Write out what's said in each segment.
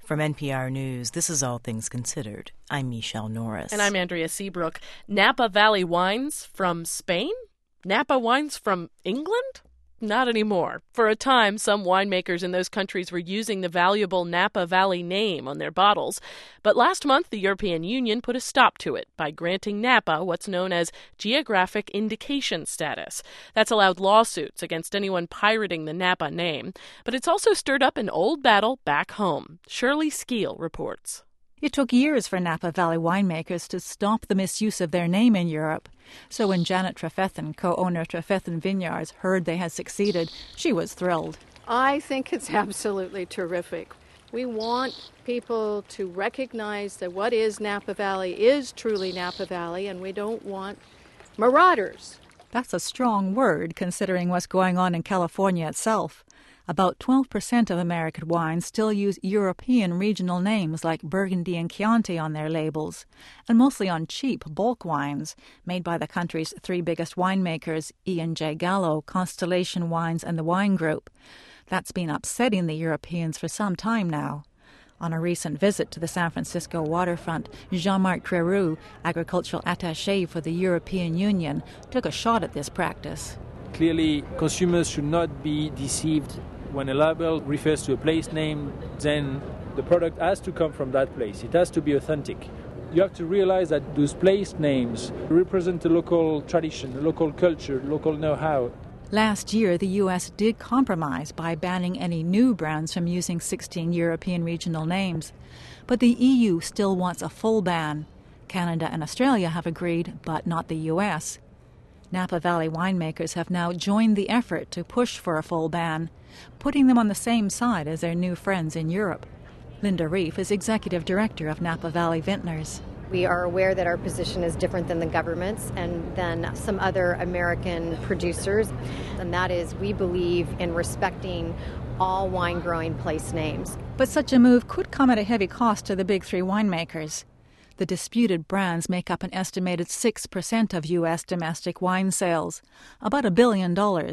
From NPR News, this is All Things Considered. I'm Michelle Norris. And I'm Andrea Seabrook. Napa Valley wines from Spain? Napa wines from England? Not anymore. For a time, some winemakers in those countries were using the valuable Napa Valley name on their bottles. But last month, the European Union put a stop to it by granting Napa what's known as geographic indication status. That's allowed lawsuits against anyone pirating the Napa name. But it's also stirred up an old battle back home. Shirley Skeel reports. It took years for Napa Valley winemakers to stop the misuse of their name in Europe. So when Janet Trefethen, co-owner of Trefethen Vineyards, heard they had succeeded, she was thrilled. I think it's absolutely terrific. We want people to recognize that what is Napa Valley is truly Napa Valley, and we don't want marauders. That's a strong word, considering what's going on in California itself. About 12% of American wines still use European regional names like Burgundy and Chianti on their labels, and mostly on cheap bulk wines made by the country's three biggest winemakers, E&J Gallo, Constellation Wines, and the Wine Group. That's been upsetting the Europeans for some time now. On a recent visit to the San Francisco waterfront, Jean-Marc Creroux, agricultural attaché for the European Union, took a shot at this practice. Clearly, consumers should not be deceived. When a label refers to a place name, then the product has to come from that place. It has to be authentic. You have to realize that those place names represent the local tradition, the local culture, local know-how. Last year, the U.S. did compromise by banning any new brands from using 16 European regional names. But the EU still wants a full ban. Canada and Australia have agreed, but not the U.S. Napa Valley winemakers have now joined the effort to push for a full ban, putting them on the same side as their new friends in Europe. Linda Reef is executive director of Napa Valley Vintners. We are aware that our position is different than the government's and than some other American producers, and that is we believe in respecting all wine-growing place names. But such a move could come at a heavy cost to the big three winemakers. The disputed brands make up an estimated 6% of U.S. domestic wine sales, about $1 billion.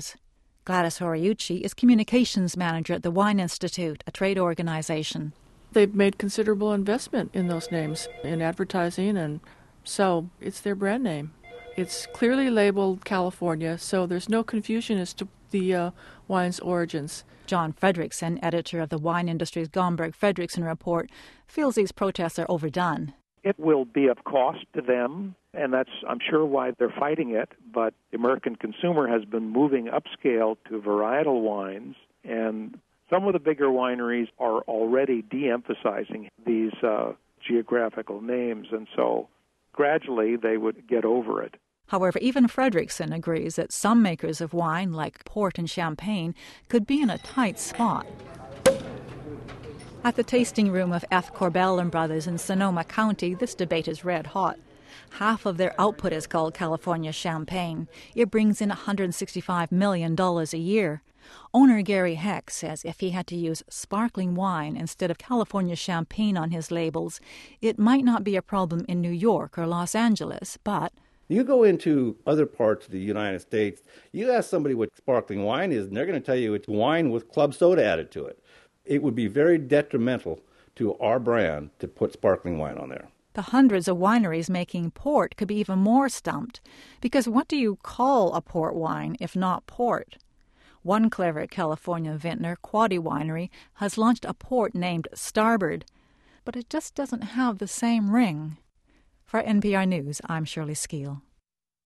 Gladys Horiuchi is communications manager at the Wine Institute, a trade organization. They've made considerable investment in those names, in advertising, and so it's their brand name. It's clearly labeled California, so there's no confusion as to the wine's origins. John Fredrickson, editor of the wine industry's Gomberg-Fredrickson Report, feels these protests are overdone. It will be of cost to them, and that's, I'm sure, why they're fighting it. But the American consumer has been moving upscale to varietal wines, and some of the bigger wineries are already de-emphasizing these geographical names, and so gradually they would get over it. However, even Fredrickson agrees that some makers of wine, like port and champagne, could be in a tight spot. At the tasting room of F. Corbell & Brothers in Sonoma County, this debate is red hot. Half of their output is called California Champagne. It brings in $165 million a year. Owner Gary Heck says if he had to use sparkling wine instead of California Champagne on his labels, it might not be a problem in New York or Los Angeles, but... You go into other parts of the United States, you ask somebody what sparkling wine is, and they're going to tell you it's wine with club soda added to it. It would be very detrimental to our brand to put sparkling wine on there. The hundreds of wineries making port could be even more stumped, because what do you call a port wine if not port? One clever California vintner, Quaddy Winery, has launched a port named Starboard, but it just doesn't have the same ring. For NPR News, I'm Shirley Skeel.